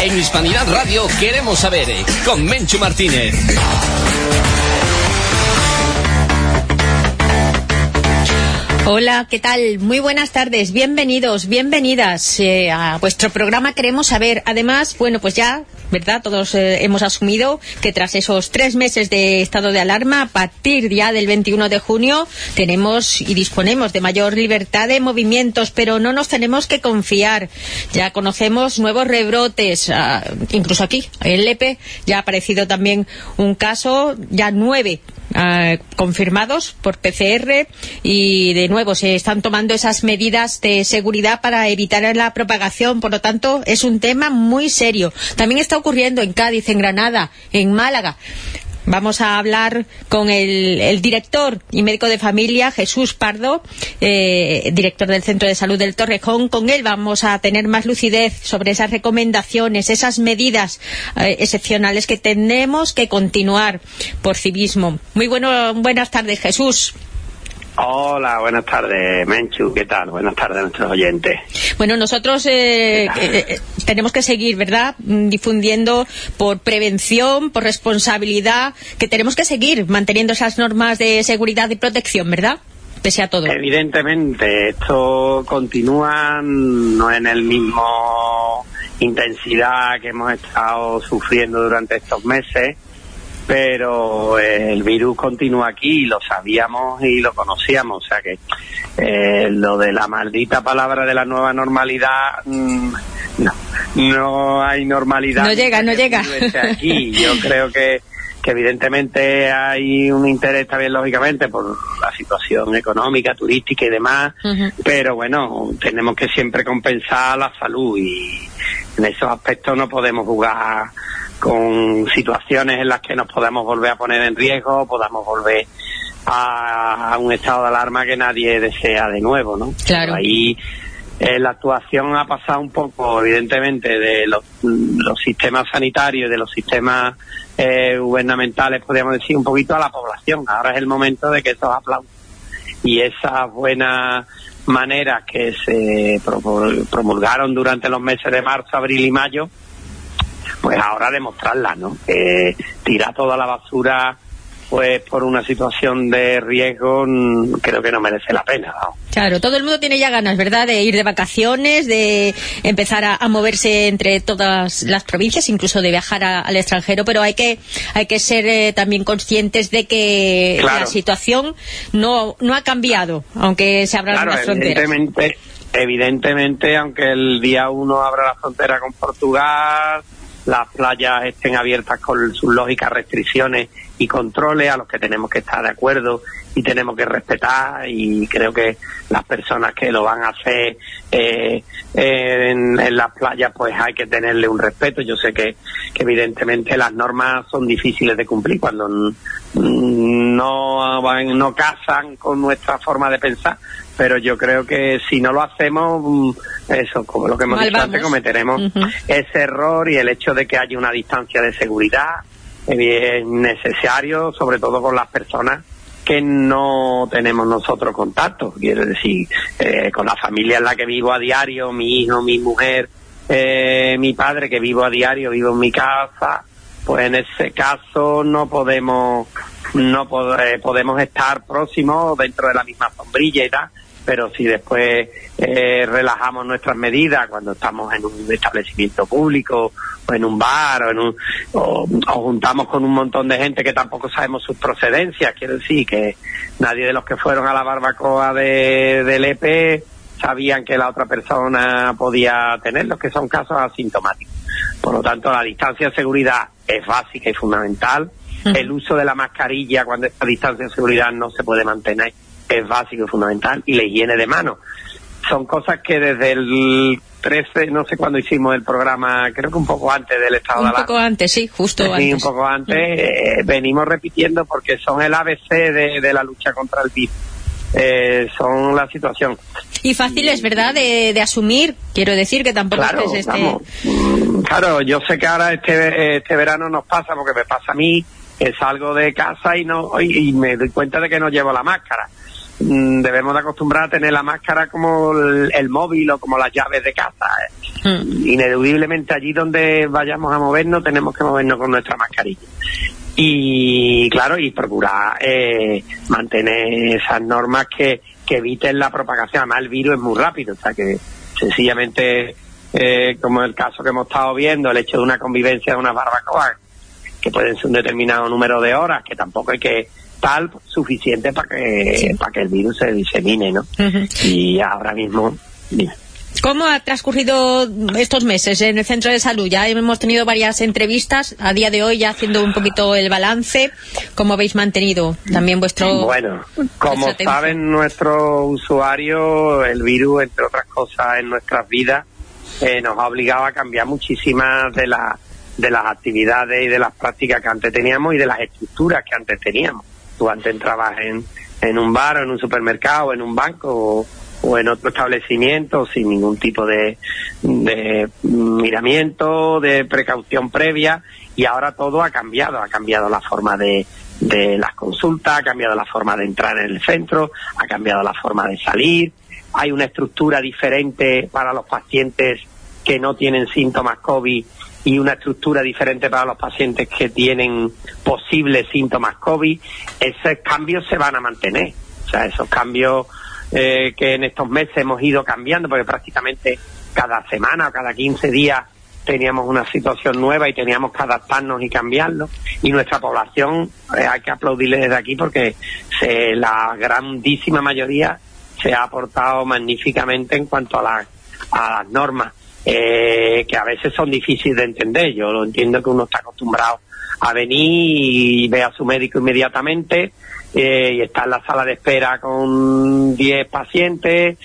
En Hispanidad Radio queremos saber, con Menchu Martínez. Hola, ¿qué tal? Muy buenas tardes, bienvenidos, bienvenidas a vuestro programa Queremos Saber. Además, bueno, pues ya, ¿verdad? Todos hemos asumido que tras esos 3 meses de estado de alarma, a partir ya del 21 de junio, tenemos y disponemos de mayor libertad de movimientos, pero no nos tenemos que confiar. Ya conocemos nuevos rebrotes, incluso aquí, en Lepe, ya ha aparecido también un caso, ya 9 confirmados por PCR, y de nuevo se están tomando esas medidas de seguridad para evitar la propagación. Por lo tanto, es un tema muy serio. También está ocurriendo en Cádiz, en Granada, en Málaga. Vamos a hablar con el director y médico de familia, Jesús Pardo, director del Centro de Salud del Torrejón. Con él vamos a tener más lucidez sobre esas recomendaciones, esas medidas excepcionales que tenemos que continuar por civismo. Muy buenas tardes, Jesús. Hola, buenas tardes, Menchu, ¿qué tal? Buenas tardes a nuestros oyentes. Bueno, nosotros tenemos que seguir, ¿verdad?, difundiendo por prevención, por responsabilidad, que tenemos que seguir manteniendo esas normas de seguridad y protección, ¿verdad?, pese a todo. Evidentemente, esto continúa, no en el mismo intensidad que hemos estado sufriendo durante estos meses, pero el virus continúa aquí, lo sabíamos y lo conocíamos, o sea que lo de la maldita palabra de la nueva normalidad, no hay normalidad. No llega. Aquí. Yo creo que evidentemente hay un interés también, lógicamente, por la situación económica, turística y demás, pero bueno, tenemos que siempre compensar la salud y en esos aspectos no podemos jugar con situaciones en las que nos podamos volver a poner en riesgo, podamos volver a un estado de alarma que nadie desea de nuevo, ¿no? Claro. Pero ahí la actuación ha pasado un poco, evidentemente, de los sistemas sanitarios, de los sistemas gubernamentales, podríamos decir, un poquito a la población. Ahora es el momento de que esos aplausos y esas buenas maneras que se promulgaron durante los meses de marzo, abril y mayo, pues ahora demostrarla, ¿no? Tirar toda la basura pues por una situación de riesgo, creo que no merece la pena, ¿no? Claro, todo el mundo tiene ya ganas, ¿verdad?, de ir de vacaciones, de empezar a moverse entre todas las provincias, incluso de viajar al extranjero, pero hay que ser también conscientes de que la situación no ha cambiado, aunque se abran las fronteras. Evidentemente, aunque el día 1 abra la frontera con Portugal, las playas estén abiertas con sus lógicas restricciones y controles a los que tenemos que estar de acuerdo y tenemos que respetar, y creo que las personas que lo van a hacer en las playas, pues hay que tenerle un respeto. Yo sé que evidentemente las normas son difíciles de cumplir cuando no casan con nuestra forma de pensar, pero yo creo que si no lo hacemos, eso, como lo que hemos dicho antes, cometeremos ese error, y el hecho de que haya una distancia de seguridad es necesario, sobre todo con las personas que no tenemos nosotros contacto, quiero decir, con la familia en la que vivo a diario, mi hijo, mi mujer, mi padre, que vivo a diario, vivo en mi casa, pues en ese caso no podemos estar próximos dentro de la misma sombrilla y tal, pero si después relajamos nuestras medidas cuando estamos en un establecimiento público o en un bar o juntamos con un montón de gente que tampoco sabemos sus procedencias, quiero decir que nadie de los que fueron a la barbacoa de Lepe sabían que la otra persona podía tenerlos, que son casos asintomáticos. Por lo tanto, la distancia de seguridad es básica y fundamental. El uso de la mascarilla cuando esta distancia de seguridad no se puede mantener es básico y fundamental, y la higiene de manos. Son cosas que desde el 13, no sé cuándo hicimos el programa, creo que un poco antes del estado de alarma. Un poco antes, sí, justo antes. Sí, un poco antes, venimos repitiendo porque son el ABC de la lucha contra el virus. Son la situación. Y fáciles, ¿verdad?, de asumir, quiero decir, que tampoco es Claro, yo sé que ahora este verano nos pasa, porque me pasa a mí, que salgo de casa y me doy cuenta de que no llevo la máscara. debemos de acostumbrar a tener la máscara como el móvil o como las llaves de casa. Ineludiblemente allí donde vayamos a movernos tenemos que movernos con nuestra mascarilla. Y claro, y procurar mantener esas normas que eviten la propagación. Además el virus es muy rápido, o sea que sencillamente, como el caso que hemos estado viendo, el hecho de una convivencia de unas barbacoas, que pueden ser un determinado número de horas, que tampoco hay que tal suficiente para que el virus se disemine, ¿no? Y ahora mismo... ¿Cómo ha transcurrido estos meses en el centro de salud? Ya hemos tenido varias entrevistas, a día de hoy ya haciendo un poquito el balance. ¿Cómo habéis mantenido también vuestro... Bueno, como saben nuestros usuarios, el virus, entre otras cosas, en nuestras vidas, nos ha obligado a cambiar muchísimas de las actividades y de las prácticas que antes teníamos y de las estructuras que antes teníamos. Tú antes entrabas en un bar o en un supermercado o en un banco o en otro establecimiento sin ningún tipo de miramiento, de precaución previa, y ahora todo ha cambiado la forma de las consultas, ha cambiado la forma de entrar en el centro, ha cambiado la forma de salir, hay una estructura diferente para los pacientes que no tienen síntomas COVID y una estructura diferente para los pacientes que tienen posibles síntomas COVID. Esos cambios se van a mantener, o sea, esos cambios que en estos meses hemos ido cambiando, porque prácticamente cada semana o cada 15 días teníamos una situación nueva y teníamos que adaptarnos y cambiarlo, y nuestra población, hay que aplaudirle desde aquí porque la grandísima mayoría se ha aportado magníficamente en cuanto a las normas, que a veces son difíciles de entender. Yo lo entiendo, que uno está acostumbrado a venir y ve a su médico inmediatamente, y está en la sala de espera con 10 pacientes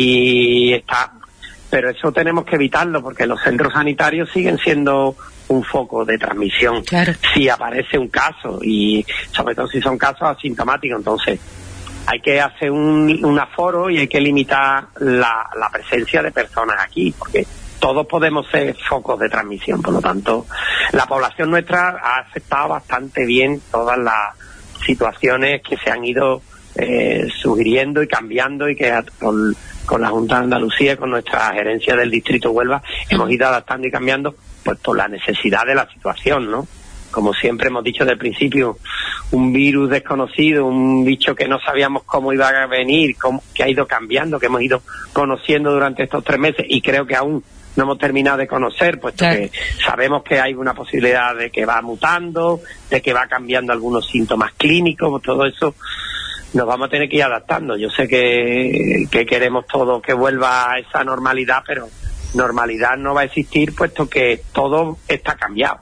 pero eso tenemos que evitarlo, porque los centros sanitarios siguen siendo un foco de transmisión. Claro. Si aparece un caso, y sobre todo si son casos asintomáticos, entonces hay que hacer un aforo y hay que limitar la presencia de personas aquí, porque todos podemos ser focos de transmisión. Por lo tanto, la población nuestra ha aceptado bastante bien todas las situaciones que se han ido sugiriendo y cambiando, y que con la Junta de Andalucía y con nuestra gerencia del Distrito Huelva hemos ido adaptando y cambiando, pues por la necesidad de la situación, ¿no? Como siempre hemos dicho desde el principio, un virus desconocido, un bicho que no sabíamos cómo iba a venir, que ha ido cambiando, que hemos ido conociendo durante estos 3 meses, y creo que aún no hemos terminado de conocer, puesto que sabemos que hay una posibilidad de que va mutando, de que va cambiando algunos síntomas clínicos. Todo eso nos vamos a tener que ir adaptando. Yo sé que queremos todos que vuelva a esa normalidad, pero normalidad no va a existir, puesto que todo está cambiado.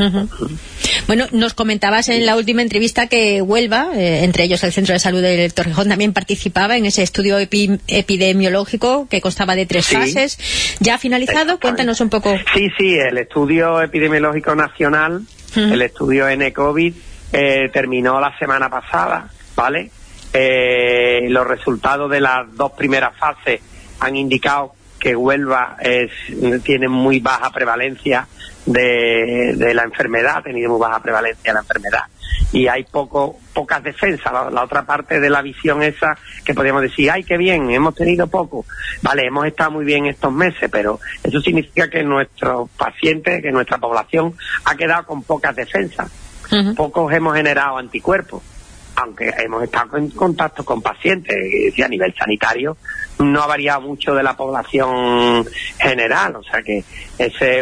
Bueno, nos comentabas en la última entrevista que Huelva, entre ellos el Centro de Salud del Torrejón, también participaba en ese estudio epidemiológico que constaba de 3 fases. ¿Ya ha finalizado? Cuéntanos un poco. Sí, el estudio epidemiológico nacional, el estudio N-COVID, terminó la semana pasada, ¿vale? Los resultados de las 2 primeras fases han indicado que Huelva tiene muy baja prevalencia de la enfermedad, ha tenido muy baja prevalencia de la enfermedad, y hay pocas defensas. La otra parte de la visión esa, que podríamos decir, ¡ay, qué bien, hemos tenido poco! Vale, hemos estado muy bien estos meses, pero eso significa que nuestros pacientes, que nuestra población ha quedado con pocas defensas. Pocos hemos generado anticuerpos, aunque hemos estado en contacto con pacientes, y a nivel sanitario no ha variado mucho de la población general, o sea que ese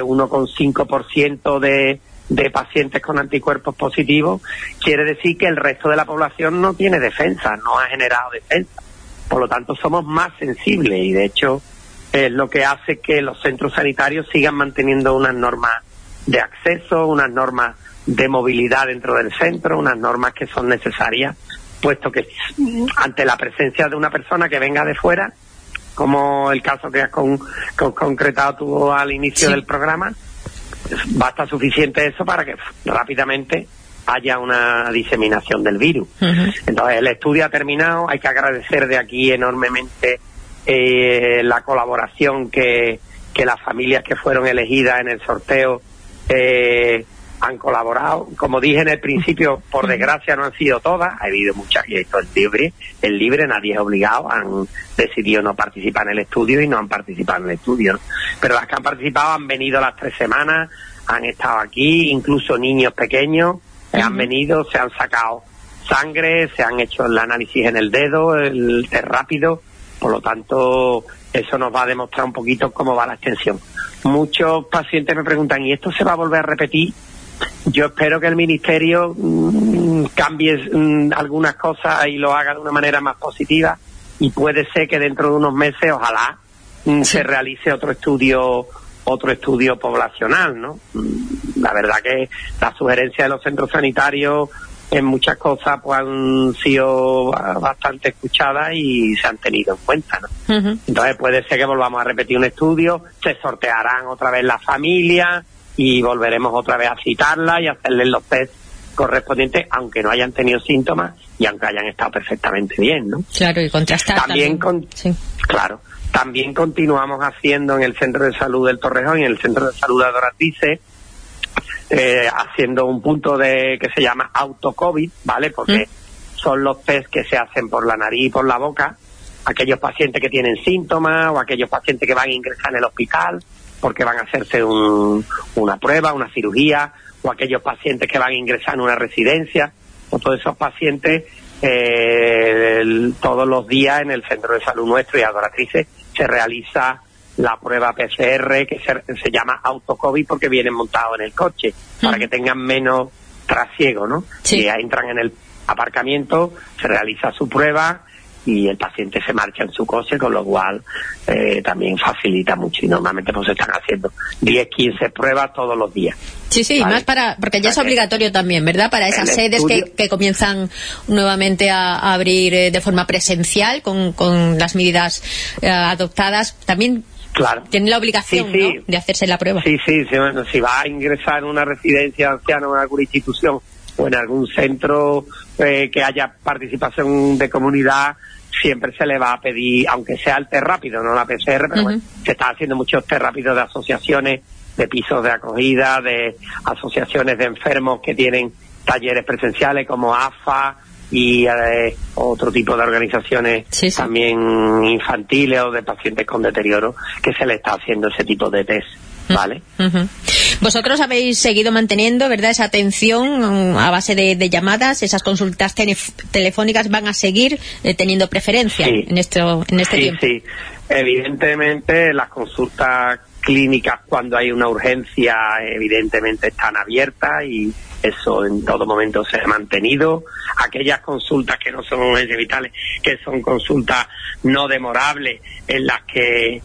1,5% de pacientes con anticuerpos positivos quiere decir que el resto de la población no tiene defensa, no ha generado defensa. Por lo tanto, somos más sensibles, y de hecho es lo que hace que los centros sanitarios sigan manteniendo unas normas de acceso, unas normas de movilidad dentro del centro, unas normas que son necesarias, puesto que ante la presencia de una persona que venga de fuera, como el caso que has concretado tú al inicio del programa, basta suficiente eso para que rápidamente haya una diseminación del virus. Entonces, el estudio ha terminado. Hay que agradecer de aquí enormemente la colaboración que las familias que fueron elegidas en el sorteo han colaborado. Como dije en el principio, por desgracia no han sido todas, ha habido muchas, y esto es libre, nadie es obligado, han decidido no participar en el estudio y no han participado en el estudio, ¿no? Pero las que han participado han venido las 3 semanas, han estado aquí, incluso niños pequeños, han venido, se han sacado sangre, se han hecho el análisis en el dedo, el test rápido, por lo tanto eso nos va a demostrar un poquito cómo va la extensión. Muchos pacientes me preguntan, ¿y esto se va a volver a repetir? Yo espero que el Ministerio cambie algunas cosas y lo haga de una manera más positiva, y puede ser que dentro de unos meses, ojalá, se realice otro estudio poblacional, ¿no? La verdad que las sugerencias de los centros sanitarios en muchas cosas pues han sido bastante escuchadas y se han tenido en cuenta, ¿no? Entonces puede ser que volvamos a repetir un estudio, se sortearán otra vez las familias y volveremos otra vez a citarlas y hacerles los test correspondientes, aunque no hayan tenido síntomas y aunque hayan estado perfectamente bien, ¿no? Claro, y contrastar también. Claro, también continuamos haciendo en el Centro de Salud del Torrejón y en el Centro de Salud de Adoratrices, haciendo un punto que se llama auto-COVID, ¿vale? Porque son los test que se hacen por la nariz y por la boca, aquellos pacientes que tienen síntomas o aquellos pacientes que van a ingresar en el hospital porque van a hacerse una prueba, una cirugía, o aquellos pacientes que van a ingresar en una residencia, o todos esos pacientes, todos los días en el Centro de Salud nuestro y Adoratrices se realiza la prueba PCR que se llama auto-COVID porque vienen montados en el coche, para que tengan menos trasiego, ¿no? Sí. Y entran en el aparcamiento, se realiza su prueba y el paciente se marcha en su coche, con lo cual también facilita mucho, y normalmente pues se están haciendo 10, 15 pruebas todos los días. Sí, ¿vale? Más porque ya es obligatorio también, ¿verdad? Para esas sedes que comienzan nuevamente a abrir de forma presencial con las medidas adoptadas, también. Claro. Tiene la obligación, sí. ¿no?, de hacerse la prueba. Sí, bueno, si va a ingresar en una residencia de ancianos o en alguna institución o en algún centro que haya participación de comunidad, siempre se le va a pedir, aunque sea el test rápido, no la PCR, pero bueno, se está haciendo muchos test rápidos de asociaciones, de pisos de acogida, de asociaciones de enfermos que tienen talleres presenciales como AFA y otro tipo de organizaciones también infantiles o de pacientes con deterioro, que se le está haciendo ese tipo de test, ¿vale? Vosotros habéis seguido manteniendo, ¿verdad?, esa atención a base de llamadas. Esas consultas telefónicas van a seguir teniendo preferencia en este tiempo. Sí, evidentemente las consultas clínicas, cuando hay una urgencia, evidentemente están abiertas y eso en todo momento se ha mantenido. Aquellas consultas que no son urgencias vitales, que son consultas no demorables, en las que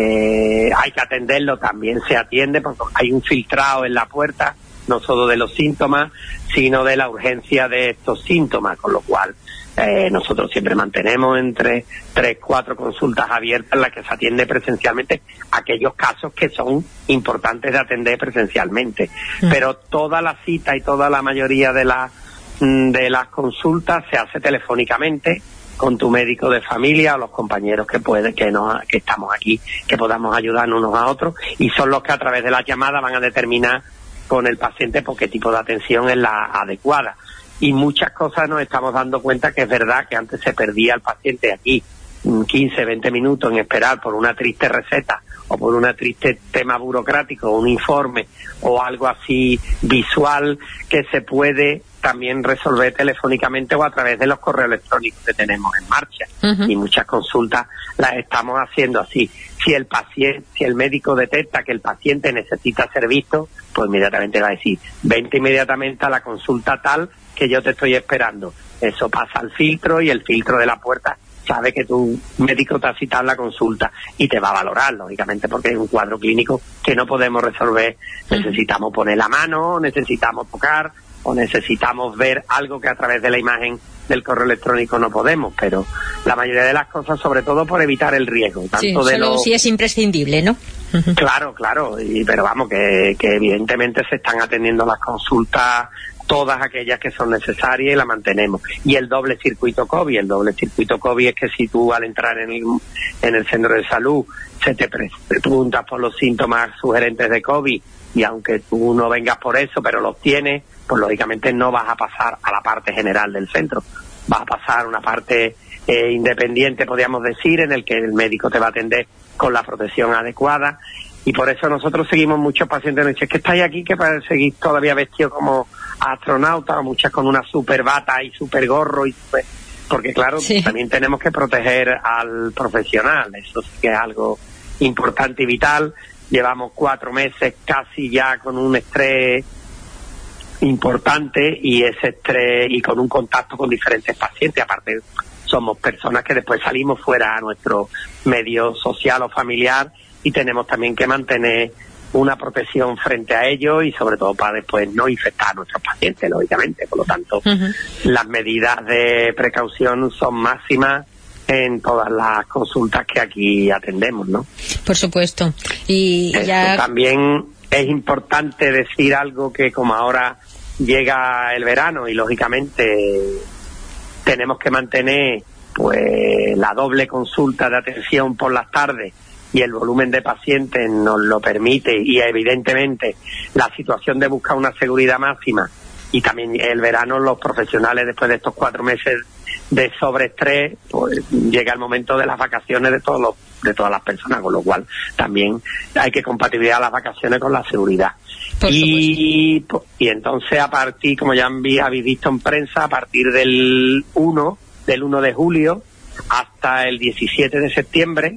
hay que atenderlo, también se atiende, porque hay un filtrado en la puerta, no solo de los síntomas, sino de la urgencia de estos síntomas, con lo cual nosotros siempre mantenemos entre 3-4 consultas abiertas en las que se atiende presencialmente aquellos casos que son importantes de atender presencialmente. Pero toda la cita y toda la mayoría de las consultas se hace telefónicamente con tu médico de familia o los compañeros que estamos aquí, que podamos ayudarnos unos a otros, y son los que a través de la llamada van a determinar con el paciente por qué tipo de atención es la adecuada. Y muchas cosas nos estamos dando cuenta que es verdad que antes se perdía el paciente aquí 15, 20 minutos en esperar por una triste receta o por un triste tema burocrático, un informe o algo así visual, que se puede también resolver telefónicamente o a través de los correos electrónicos que tenemos en marcha. Y muchas consultas las estamos haciendo así. Si el médico detecta que el paciente necesita ser visto, pues inmediatamente va a decir, vente inmediatamente a la consulta tal que yo te estoy esperando. Eso pasa al filtro y el filtro de la puerta sabe que tu médico te ha citado la consulta y te va a valorar, lógicamente, porque es un cuadro clínico que no podemos resolver. Necesitamos poner la mano, necesitamos tocar o necesitamos ver algo que a través de la imagen del correo electrónico no podemos, pero la mayoría de las cosas, sobre todo por evitar el riesgo. Tanto solo si es imprescindible, ¿no? Claro, pero vamos, que evidentemente se están atendiendo las consultas, todas aquellas que son necesarias, y la mantenemos. Y el doble circuito COVID es que si tú al entrar en el centro de salud te preguntas por los síntomas sugerentes de COVID y aunque tú no vengas por eso, pero los tienes, pues lógicamente no vas a pasar a la parte general del centro, vas a pasar a una parte independiente, podríamos decir, en el que el médico te va a atender con la protección adecuada. Y por eso nosotros seguimos muchos pacientes, nos dicen que estáis aquí, que seguís todavía vestidos como astronautas, muchas con una super bata y super gorro, y porque claro, también tenemos que proteger al profesional, eso sí que es algo importante y vital. Llevamos 4 meses casi ya con un estrés importante, y ese estrés, y con un contacto con diferentes pacientes, aparte somos personas que después salimos fuera a nuestro medio social o familiar, y tenemos también que mantener una protección frente a ellos, y sobre todo para después no infectar a nuestros pacientes, lógicamente. Por lo tanto, las medidas de precaución son máximas en todas las consultas que aquí atendemos, ¿no? Por supuesto. Y ya también es importante decir algo, que como ahora llega el verano y lógicamente tenemos que mantener pues la doble consulta de atención por las tardes, y el volumen de pacientes nos lo permite, y evidentemente la situación de buscar una seguridad máxima, y también el verano, los profesionales después de estos 4 meses de sobreestrés, pues llega el momento de las vacaciones de todas las personas, con lo cual también hay que compatibilizar las vacaciones con la seguridad. Y entonces, a partir, como ya habéis visto en prensa, a partir del 1 de julio hasta el 17 de septiembre,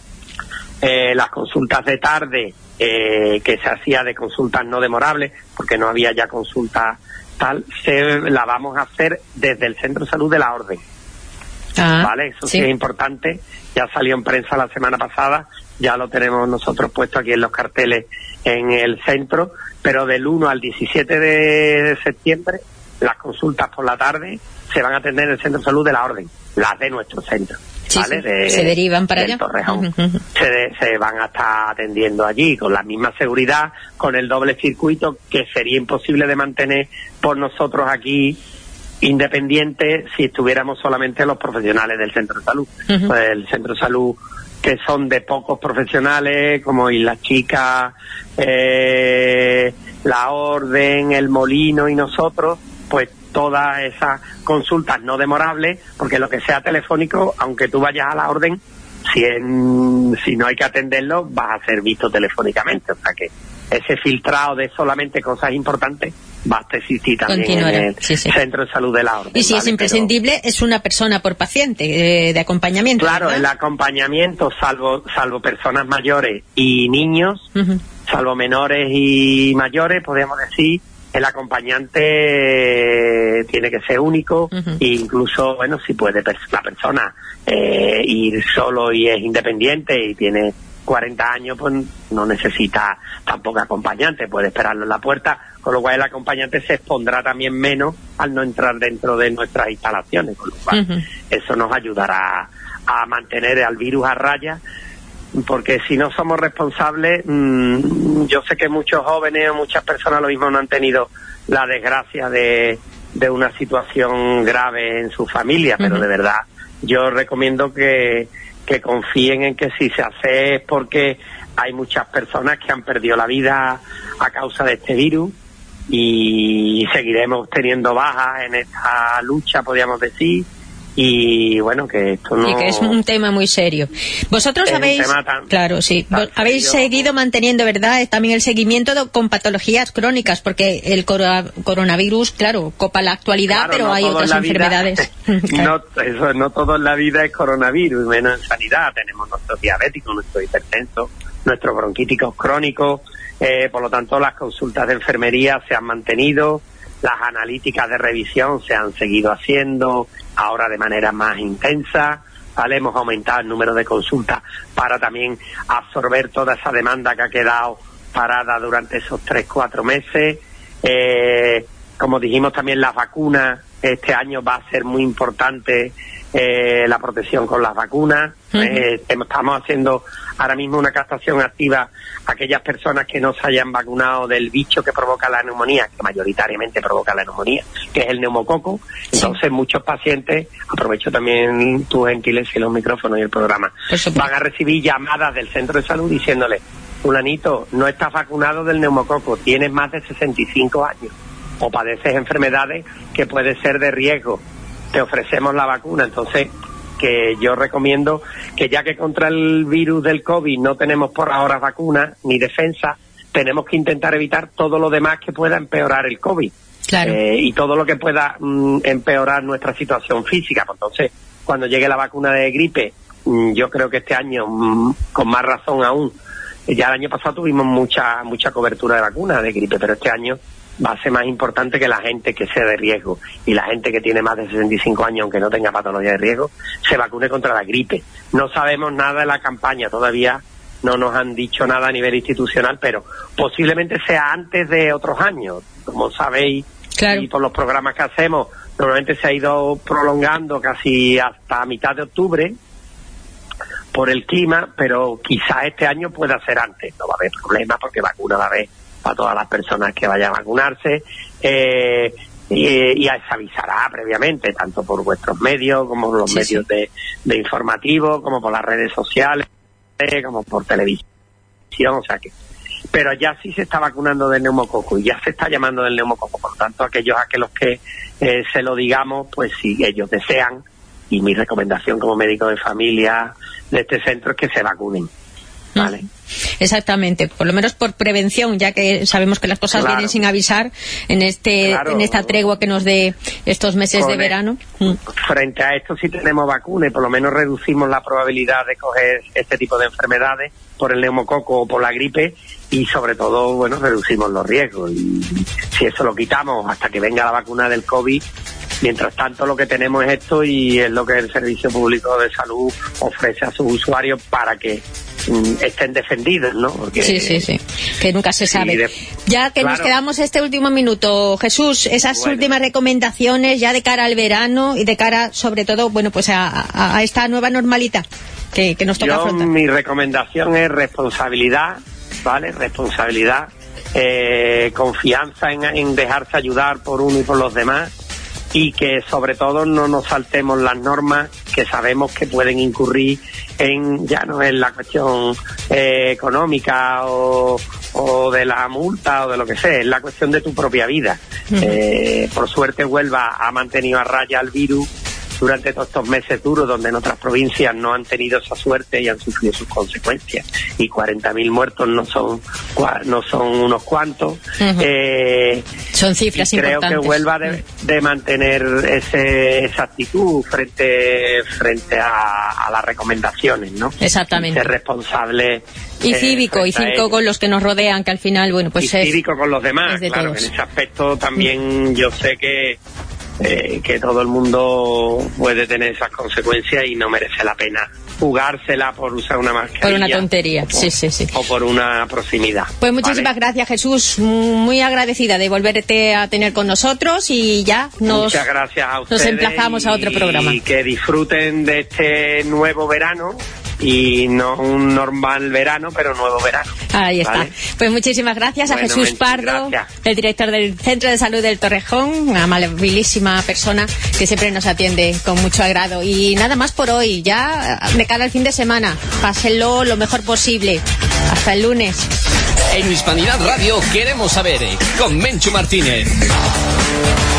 las consultas de tarde, que se hacía de consultas no demorables, porque no había ya consultas tal, la vamos a hacer desde el Centro de Salud de la Orden. ¿Vale? Eso sí es importante, ya salió en prensa la semana pasada, ya lo tenemos nosotros puesto aquí en los carteles en el centro, pero del 1 al 17 de septiembre las consultas por la tarde se van a atender en el Centro de Salud de la Orden, las de nuestro centro. ¿Vale? Se derivan para allá. Torrejón. Se van a estar atendiendo allí con la misma seguridad, con el doble circuito, que sería imposible de mantener por nosotros aquí independiente si estuviéramos solamente los profesionales del centro de salud. Pues el centro de salud, que son de pocos profesionales, como Islas Chicas, la Orden, el Molino y nosotros, pues todas esas consultas no demorables, porque lo que sea telefónico, aunque tú vayas a la Orden, si no hay que atenderlo, vas a ser visto telefónicamente. O sea que ese filtrado de solamente cosas importantes va a existir también en el Centro de Salud de la Orden. Y si es imprescindible, es una persona por paciente de acompañamiento. Claro, ¿verdad? El acompañamiento, salvo personas mayores y niños, salvo menores y mayores, podríamos decir, el acompañante tiene que ser único, e incluso, bueno, si puede la persona ir solo y es independiente y tiene 40 años, pues no necesita tampoco acompañante, puede esperarlo en la puerta, con lo cual el acompañante se expondrá también menos al no entrar dentro de nuestras instalaciones, con lo cual eso nos ayudará a mantener al virus a raya, porque si no somos responsables, yo sé que muchos jóvenes o muchas personas lo mismo no han tenido la desgracia de una situación grave en su familia, pero de verdad yo recomiendo que confíen en que si se hace es porque hay muchas personas que han perdido la vida a causa de este virus, y seguiremos teniendo bajas en esta lucha, podríamos decir. Y bueno, que esto no... Y que es un tema muy serio. Vosotros habéis... Claro, sí. Habéis seguido manteniendo, ¿verdad?, también el seguimiento con patologías crónicas, porque el coronavirus, claro, copa la actualidad, claro, pero no hay otras enfermedades. No todo en la vida es coronavirus, menos en sanidad. Tenemos nuestros diabéticos, nuestros hipertensos, nuestros bronquíticos crónicos. Por lo tanto, las consultas de enfermería se han mantenido, las analíticas de revisión se han seguido haciendo, ahora de manera más intensa, ¿vale? Hemos aumentado el número de consultas para también absorber toda esa demanda que ha quedado parada durante esos 3-4 meses. Como dijimos, también las vacunas, este año va a ser muy importante la protección con las vacunas. Estamos haciendo ahora mismo una captación activa a aquellas personas que no se hayan vacunado del bicho que provoca la neumonía, que mayoritariamente provoca la neumonía, que es el neumococo. Entonces muchos pacientes, aprovecho también tu gentileza y los micrófonos y el programa, van a recibir llamadas del centro de salud diciéndoles fulanito, no estás vacunado del neumococo, tienes más de 65 años o padeces enfermedades que pueden ser de riesgo, te ofrecemos la vacuna. Entonces, que yo recomiendo que ya que contra el virus del COVID no tenemos por ahora vacuna ni defensa, tenemos que intentar evitar todo lo demás que pueda empeorar el COVID. Claro. Y todo lo que pueda empeorar nuestra situación física. Entonces, cuando llegue la vacuna de gripe, yo creo que este año, con más razón aún, ya el año pasado tuvimos mucha cobertura de vacuna de gripe, pero este año va a ser más importante que la gente que sea de riesgo y la gente que tiene más de 65 años, aunque no tenga patología de riesgo, se vacune contra la gripe. No sabemos nada de la campaña, todavía no nos han dicho nada a nivel institucional, pero posiblemente sea antes de otros años. Como sabéis, claro, y por los programas que hacemos, normalmente se ha ido prolongando casi hasta mitad de octubre por el clima, pero quizás este año pueda ser antes. No va a haber problema porque vacuna va a haber para todas las personas que vayan a vacunarse, y se avisará previamente, tanto por vuestros medios como por los medios de informativo, como por las redes sociales, como por televisión, o sea que... Pero ya sí se está vacunando del neumococo y ya se está llamando del neumococo, por lo tanto aquellos a los que se lo digamos, pues si ellos desean, y mi recomendación como médico de familia de este centro es que se vacunen, ¿vale? Exactamente, por lo menos por prevención, ya que sabemos que las cosas vienen sin avisar en esta tregua que nos dé estos meses de verano. Frente a esto, si tenemos vacuna y por lo menos reducimos la probabilidad de coger este tipo de enfermedades por el neumococo o por la gripe, y sobre todo, bueno, reducimos los riesgos. Y si eso lo quitamos hasta que venga la vacuna del COVID, mientras tanto lo que tenemos es esto, y es lo que el Servicio Público de Salud ofrece a sus usuarios para que estén defendidos, ¿no? Porque, sí, que nunca se sabe. Ya que nos quedamos este último minuto, Jesús, esas últimas recomendaciones ya de cara al verano y de cara, sobre todo, bueno, pues a esta nueva normalidad que nos toca afrontar. Mi recomendación es responsabilidad, ¿vale? Responsabilidad, confianza en dejarse ayudar por uno y por los demás, y que sobre todo no nos saltemos las normas que sabemos que pueden incurrir ya no es la cuestión económica o de la multa o de lo que sea, es la cuestión de tu propia vida. Por suerte Huelva ha mantenido a raya al virus durante todos estos meses duros, donde en otras provincias no han tenido esa suerte y han sufrido sus consecuencias, y 40.000 muertos no son unos cuantos. Son cifras importantes. Creo que Huelva de mantener esa actitud frente a las recomendaciones, ¿no? Exactamente. Ser responsable y cívico con los que nos rodean, que al final, bueno, pues y cívico con los demás, claro, todos. en ese aspecto también yo sé que todo el mundo puede tener esas consecuencias y no merece la pena jugársela por usar una mascarilla. Por una tontería, sí. O por una proximidad. Pues muchísimas gracias, Jesús. Muy agradecida de volverte a tener con nosotros, y ya muchas gracias a ustedes, nos emplazamos a otro programa. Y que disfruten de este nuevo verano, y no un normal verano, pero nuevo verano. Ahí está. ¿Vale? Pues muchísimas gracias a Jesús Pardo, el director del Centro de Salud del Torrejón, una amabilísima persona que siempre nos atiende con mucho agrado. Y nada más por hoy, ya de cara al fin de semana, pásenlo lo mejor posible. Hasta el lunes. En Hispanidad Radio queremos saber, con Menchu Martínez.